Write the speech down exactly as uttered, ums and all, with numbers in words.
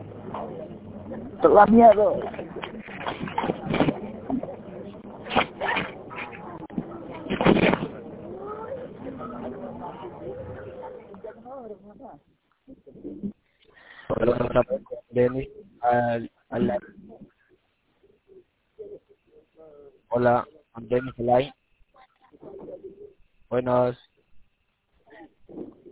¡Te da miedo! Hola, otra vez, Denis, al, al, hola, Denis Alay. Buenos.